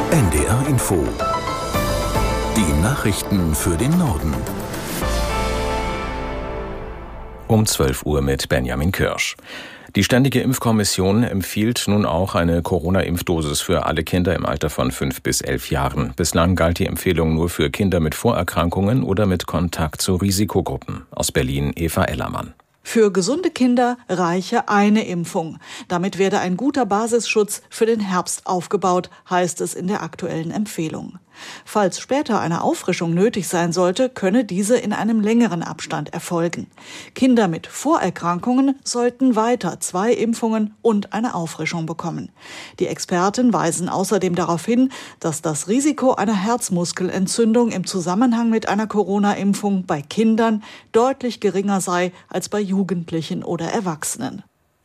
NDR Info. Die Nachrichten für den Norden. Um 12 Uhr mit Benjamin Kirsch. Die Ständige Impfkommission empfiehlt nun auch eine Corona-Impfdosis für alle Kinder im Alter von 5 bis 11 Jahren. Bislang galt die Empfehlung nur für Kinder mit Vorerkrankungen oder mit Kontakt zu Risikogruppen. Aus Berlin Eva Ellermann. Für gesunde Kinder reiche eine Impfung. Damit werde ein guter Basisschutz für den Herbst aufgebaut, heißt es in der aktuellen Empfehlung. Falls später eine Auffrischung nötig sein sollte, könne diese in einem längeren Abstand erfolgen. Kinder mit Vorerkrankungen sollten weiter 2 Impfungen und eine Auffrischung bekommen. Die Experten weisen außerdem darauf hin, dass das Risiko einer Herzmuskelentzündung im Zusammenhang mit einer Corona-Impfung bei Kindern deutlich geringer sei als bei Jugendlichen oder Erwachsenen.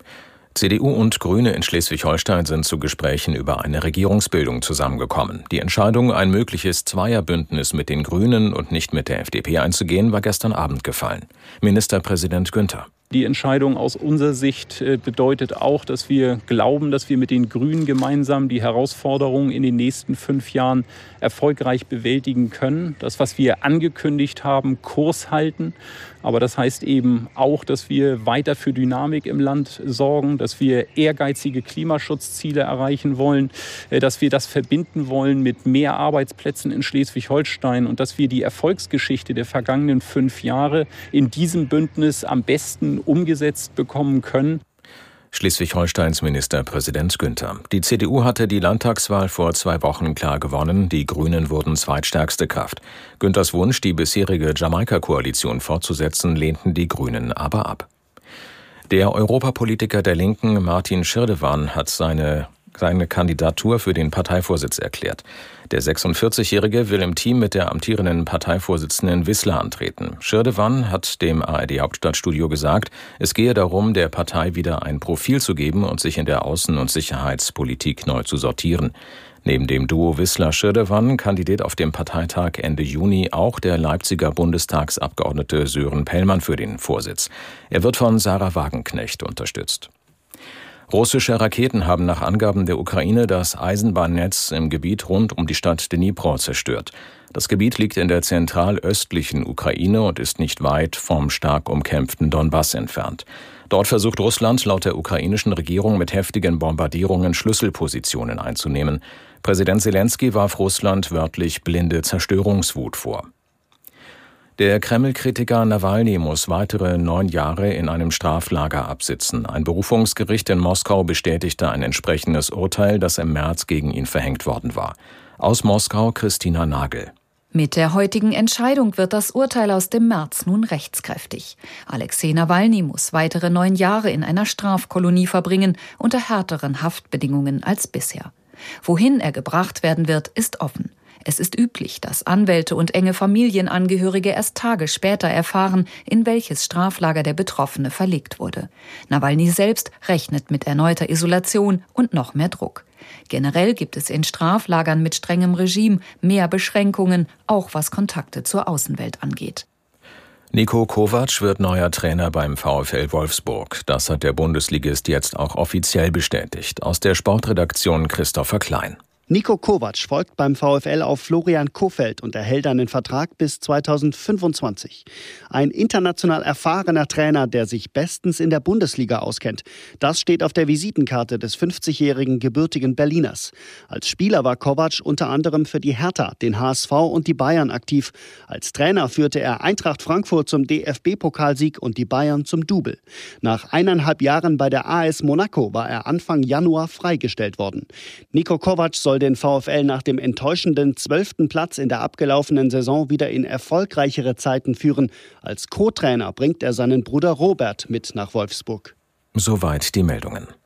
CDU und Grüne in Schleswig-Holstein sind zu Gesprächen über eine Regierungsbildung zusammengekommen. Die Entscheidung, ein mögliches Zweierbündnis mit den Grünen und nicht mit der FDP einzugehen, war gestern Abend gefallen. Ministerpräsident Günther. Die Entscheidung aus unserer Sicht bedeutet auch, dass wir glauben, dass wir mit den Grünen gemeinsam die Herausforderungen in den nächsten 5 Jahren erfolgreich bewältigen können. Das, was wir angekündigt haben, Kurs halten. Aber das heißt eben auch, dass wir weiter für Dynamik im Land sorgen, dass wir ehrgeizige Klimaschutzziele erreichen wollen, dass wir das verbinden wollen mit mehr Arbeitsplätzen in Schleswig-Holstein und dass wir die Erfolgsgeschichte der vergangenen 5 Jahre in diesem Bündnis am besten umgesetzt bekommen können. Schleswig-Holsteins Ministerpräsident Günther. Die CDU hatte die Landtagswahl vor 2 Wochen klar gewonnen. Die Grünen wurden zweitstärkste Kraft. Günthers Wunsch, die bisherige Jamaika-Koalition fortzusetzen, lehnten die Grünen aber ab. Der Europapolitiker der Linken Martin Schirdewan hat seine Kandidatur für den Parteivorsitz erklärt. Der 46-Jährige will im Team mit der amtierenden Parteivorsitzenden Wissler antreten. Schirdewan hat dem ARD-Hauptstadtstudio gesagt, es gehe darum, der Partei wieder ein Profil zu geben und sich in der Außen- und Sicherheitspolitik neu zu sortieren. Neben dem Duo Wissler-Schirdewan kandidiert auf dem Parteitag Ende Juni auch der Leipziger Bundestagsabgeordnete Sören Pellmann für den Vorsitz. Er wird von Sarah Wagenknecht unterstützt. Russische Raketen haben nach Angaben der Ukraine das Eisenbahnnetz im Gebiet rund um die Stadt Dnipro zerstört. Das Gebiet liegt in der zentralöstlichen Ukraine und ist nicht weit vom stark umkämpften Donbass entfernt. Dort versucht Russland laut der ukrainischen Regierung mit heftigen Bombardierungen Schlüsselpositionen einzunehmen. Präsident Selenskyj warf Russland wörtlich blinde Zerstörungswut vor. Der Kreml-Kritiker Nawalny muss weitere 9 Jahre in einem Straflager absitzen. Ein Berufungsgericht in Moskau bestätigte ein entsprechendes Urteil, das im März gegen ihn verhängt worden war. Aus Moskau Christina Nagel. Mit der heutigen Entscheidung wird das Urteil aus dem März nun rechtskräftig. Alexei Nawalny muss weitere 9 Jahre in einer Strafkolonie verbringen, unter härteren Haftbedingungen als bisher. Wohin er gebracht werden wird, ist offen. Es ist üblich, dass Anwälte und enge Familienangehörige erst Tage später erfahren, in welches Straflager der Betroffene verlegt wurde. Nawalny selbst rechnet mit erneuter Isolation und noch mehr Druck. Generell gibt es in Straflagern mit strengem Regime mehr Beschränkungen, auch was Kontakte zur Außenwelt angeht. Niko Kovac wird neuer Trainer beim VfL Wolfsburg. Das hat der Bundesligist jetzt auch offiziell bestätigt. Aus der Sportredaktion Christopher Klein. Niko Kovac folgt beim VfL auf Florian Kohfeldt und erhält einen Vertrag bis 2025. Ein international erfahrener Trainer, der sich bestens in der Bundesliga auskennt. Das steht auf der Visitenkarte des 50-jährigen gebürtigen Berliners. Als Spieler war Kovac unter anderem für die Hertha, den HSV und die Bayern aktiv. Als Trainer führte er Eintracht Frankfurt zum DFB-Pokalsieg und die Bayern zum Double. Nach 1,5 Jahren bei der AS Monaco war er Anfang Januar freigestellt worden. Niko Kovac soll den VfL nach dem enttäuschenden 12. Platz in der abgelaufenen Saison wieder in erfolgreichere Zeiten führen. Als Co-Trainer bringt er seinen Bruder Robert mit nach Wolfsburg. Soweit die Meldungen.